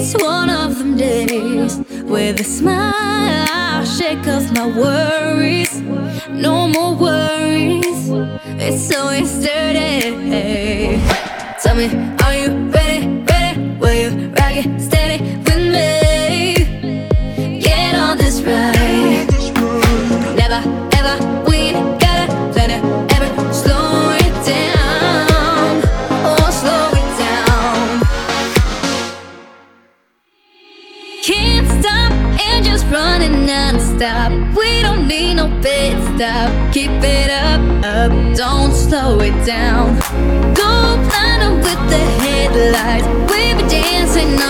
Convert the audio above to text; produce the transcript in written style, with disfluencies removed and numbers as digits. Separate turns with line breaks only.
It's one of them days with a smile shake off my worries. No more worries, it's so yesterday. Tell me, are you ready, ready? Will you rock it steady with me? Get on this ride. Never, ever, we gotta plan it ever. Slow it down, oh slow it down. Can't stop and just running non-stop. We don't need no pit stop. Keep it up, up, don't slow it down. Go blind with the headlights. We be dancing